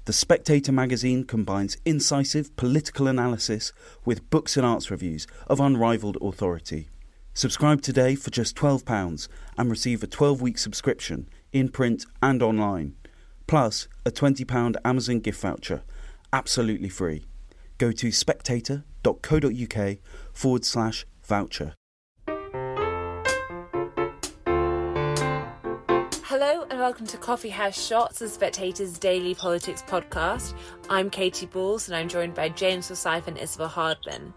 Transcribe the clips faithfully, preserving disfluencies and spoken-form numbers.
The Spectator magazine combines incisive political analysis with books and arts reviews of unrivalled authority. Subscribe today for just twelve pounds and receive a twelve-week subscription in print and online, plus a twenty pounds Amazon gift voucher, absolutely free. Go to spectator.co.uk forward slash voucher. Hello and welcome to Coffee House Shots, the Spectator's daily politics podcast. I'm Katie Balls and I'm joined by James Forsyth and Isabel Hardman.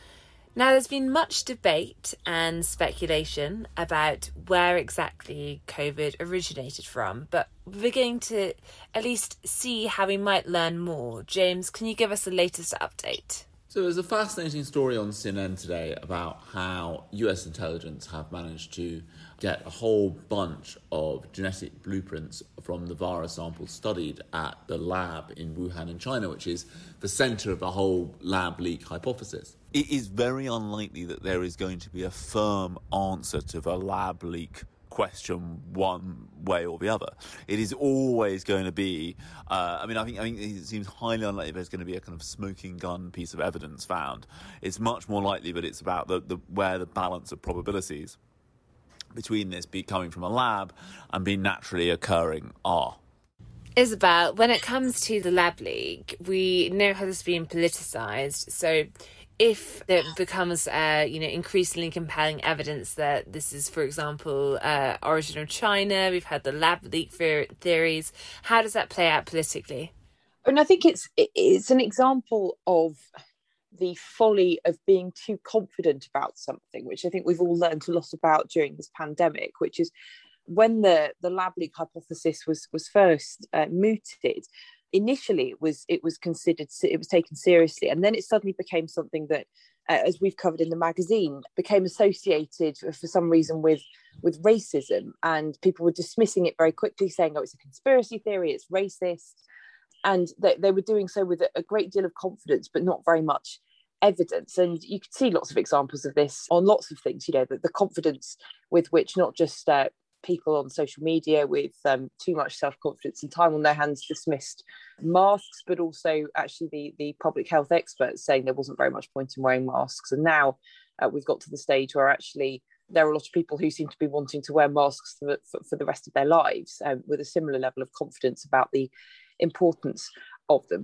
Now, there's been much debate and speculation about where exactly COVID originated from, but we're beginning to at least see how we might learn more. James, can you give us the latest update? So there's a fascinating story on C N N today about how U S intelligence have managed to get a whole bunch of genetic blueprints from the virus samples studied at the lab in Wuhan in China, which is the centre of the whole lab leak hypothesis. It is very unlikely that there is going to be a firm answer to the lab leak question one way or the other. It is always going to be, uh, I mean, I think, I think it seems highly unlikely there's going to be a kind of smoking gun piece of evidence found. It's much more likely that it's about the, the where the balance of probabilities between this be coming from a lab and being naturally occurring are. Isabel, when it comes to the lab leak, we know how this is being politicised, so if there becomes, uh, you know, increasingly compelling evidence that this is, for example, uh, origin of China, we've had the lab leak theories, how does that play out politically? And I think it's it's an example of the folly of being too confident about something, which I think we've all learned a lot about during this pandemic, which is when the, the lab leak hypothesis was was first uh, mooted. Initially, it was it was considered, it was taken seriously, and then it suddenly became something that, uh, as we've covered in the magazine, became associated for some reason with with racism, and people were dismissing it very quickly, saying, "Oh, it's a conspiracy theory, it's racist," and they, they were doing so with a great deal of confidence, but not very much evidence. And you could see lots of examples of this on lots of things. You know, the, the confidence with which not just uh, people on social media with um, too much self-confidence and time on their hands dismissed masks, but also actually the, the public health experts saying there wasn't very much point in wearing masks. And now uh, we've got to the stage where actually there are a lot of people who seem to be wanting to wear masks for, for, for the rest of their lives, um, with a similar level of confidence about the importance of them.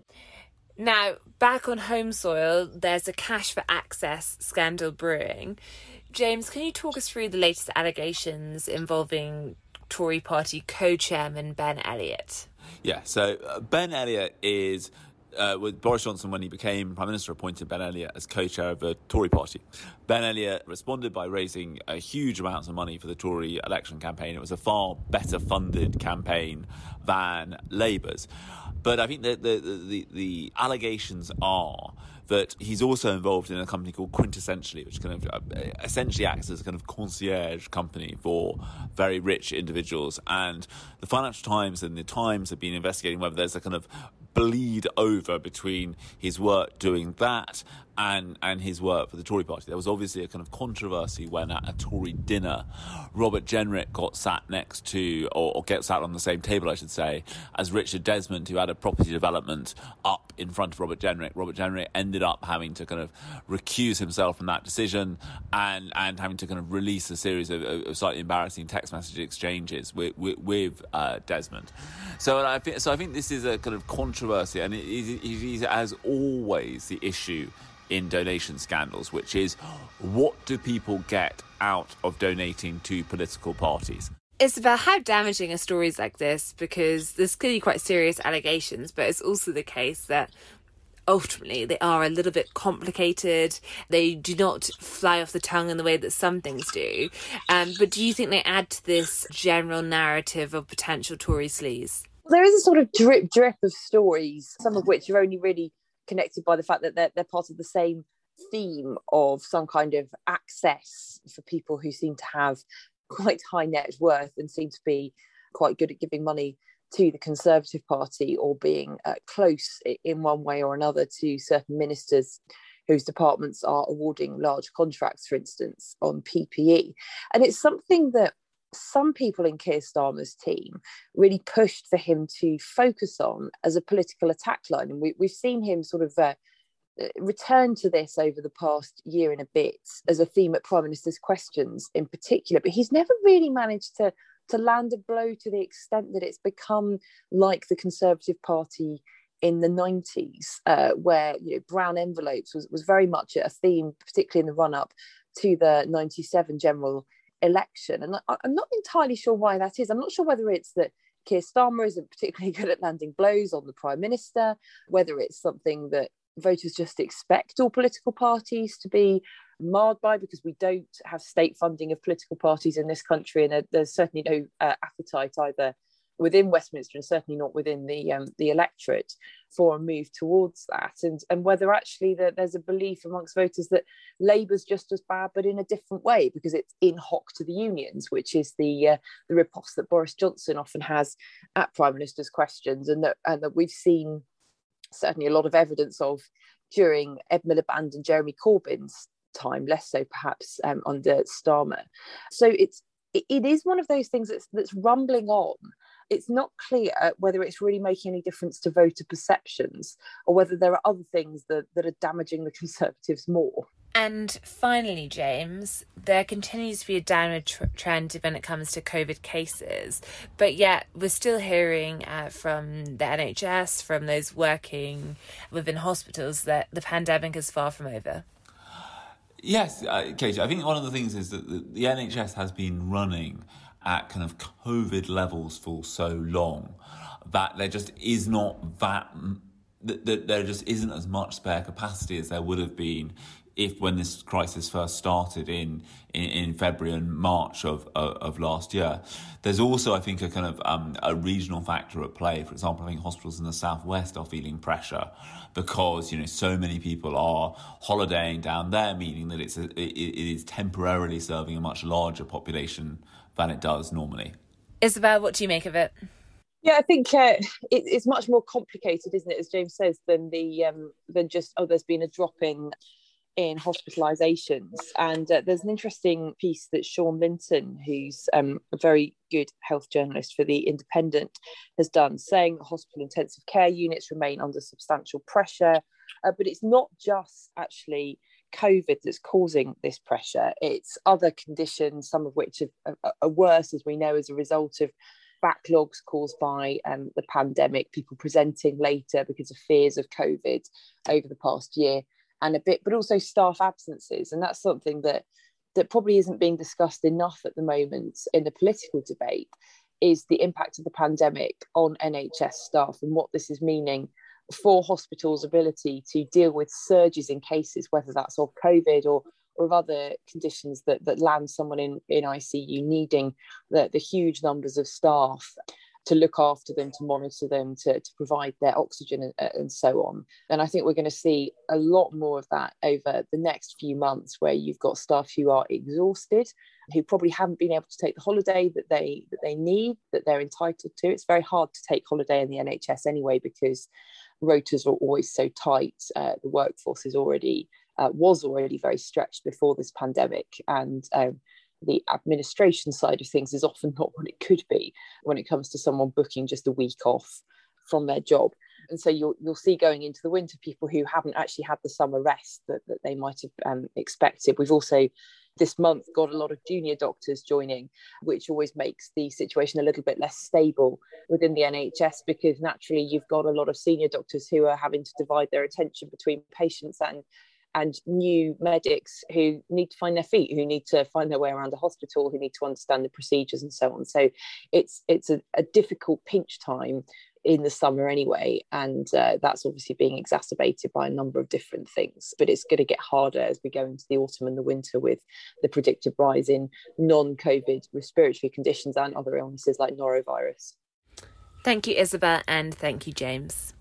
Now, back on home soil, there's a cash for access scandal brewing. James, can you talk us through the latest allegations involving Tory party co-chairman Ben Elliott? Yeah, so uh, Ben Elliott is, uh, with Boris Johnson, when he became Prime Minister, appointed Ben Elliott as co-chair of the Tory party. Ben Elliott responded by raising a huge amounts of money for the Tory election campaign. It was a far better funded campaign than Labour's. But I think that the, the, the allegations are that he's also involved in a company called Quintessentially, which kind of uh, essentially acts as a kind of concierge company for very rich individuals. And the Financial Times and the Times have been investigating whether there's a kind of bleed over between his work doing that and and his work for the Tory party. There was obviously a kind of controversy when at a Tory dinner, Robert Jenrick got sat next to, or, or get sat on the same table, I should say, as Richard Desmond, who had a property development up in front of Robert Jenrick. Robert Jenrick ended up having to kind of recuse himself from that decision and, and having to kind of release a series of, of slightly embarrassing text message exchanges with, with, with uh, Desmond. So I, think, so I think this is a kind of controversy, and it is, it is as always the issue in donation scandals, which is what do people get out of donating to political parties? Isabel, how damaging are stories like this? Because there's clearly quite serious allegations, but it's also the case that ultimately they are a little bit complicated. They do not fly off the tongue in the way that some things do. Um, but do you think they add to this general narrative of potential Tory sleaze? There is a sort of drip drip of stories, some of which are only really connected by the fact that they're, they're part of the same theme of some kind of access for people who seem to have quite high net worth and seem to be quite good at giving money to the Conservative Party, or being uh, close in one way or another to certain ministers whose departments are awarding large contracts, for instance, on P P E. And it's something that some people in Keir Starmer's team really pushed for him to focus on as a political attack line. And we, we've seen him sort of uh, return to this over the past year and a bit as a theme at Prime Minister's Questions in particular. But he's never really managed to, to land a blow to the extent that it's become like the Conservative Party in the nineties, uh, where you know, brown envelopes was, was very much a theme, particularly in the run-up to the ninety-seven general election. And I, I'm not entirely sure why that is. I'm not sure whether it's that Keir Starmer isn't particularly good at landing blows on the Prime Minister, whether it's something that voters just expect all political parties to be marred by, because we don't have state funding of political parties in this country, and there, there's certainly no uh, appetite either within Westminster and certainly not within the um, the electorate for a move towards that, and and whether actually that there's a belief amongst voters that Labour's just as bad but in a different way because it's in hoc to the unions, which is the uh, the ripoffs that Boris Johnson often has at Prime Minister's Questions, and that and that we've seen certainly a lot of evidence of during Ed Miliband and Jeremy Corbyn's time, less so perhaps um, under Starmer. So it's it, it is one of those things that's that's rumbling on. It's not clear whether it's really making any difference to voter perceptions or whether there are other things that, that are damaging the Conservatives more. And finally, James, there continues to be a downward tr- trend when it comes to COVID cases, but yet we're still hearing uh, from the N H S, from those working within hospitals, that the pandemic is far from over. Yes, uh, Katie, I think one of the things is that the, the N H S has been running at kind of COVID levels for so long that there just is not that, that, that there just isn't as much spare capacity as there would have been if when this crisis first started in, in, in February and March of, of of last year. There's also, I think, a kind of um, a regional factor at play. For example, I think hospitals in the southwest are feeling pressure because, you know, so many people are holidaying down there, meaning that it's a, it, it is temporarily serving a much larger population than it does normally. Isabel, what do you make of it? Yeah, I think uh, it, it's much more complicated, isn't it, as James says, than the um, than just, oh, there's been a drop in in hospitalisations. And uh, there's an interesting piece that Sean Linton, who's um, a very good health journalist for The Independent, has done, saying that hospital intensive care units remain under substantial pressure. Uh, but it's not just actually COVID that's causing this pressure. It's other conditions, some of which are, are, are worse, as we know, as a result of backlogs caused by um, the pandemic, people presenting later because of fears of COVID over the past year and a bit, but also staff absences. And that's something that that probably isn't being discussed enough at the moment in the political debate, is the impact of the pandemic on N H S staff and what this is meaning for hospitals' ability to deal with surges in cases, whether that's of COVID or, or of other conditions that, that land someone in, in I C U, needing the, the huge numbers of staff to look after them, to monitor them, to, to provide their oxygen and, and so on. And I think we're going to see a lot more of that over the next few months, where you've got staff who are exhausted, who probably haven't been able to take the holiday that they that they need, that they're entitled to. It's very hard to take holiday in the N H S anyway, because rotas are always so tight. Uh, the workforce is already uh, was already very stretched before this pandemic, and um, the administration side of things is often not what it could be when it comes to someone booking just a week off from their job. And so you'll you'll see going into the winter people who haven't actually had the summer rest that, that they might have um, expected. We've also this month got a lot of junior doctors joining, which always makes the situation a little bit less stable within the N H S, because naturally you've got a lot of senior doctors who are having to divide their attention between patients and and new medics who need to find their feet, who need to find their way around a hospital, who need to understand the procedures and so on. So it's it's a, a difficult pinch time in the summer anyway, and uh, that's obviously being exacerbated by a number of different things. But it's going to get harder as we go into the autumn and the winter, with the predicted rise in non-COVID respiratory conditions and other illnesses like norovirus. Thank you, Isabel, and thank you, James.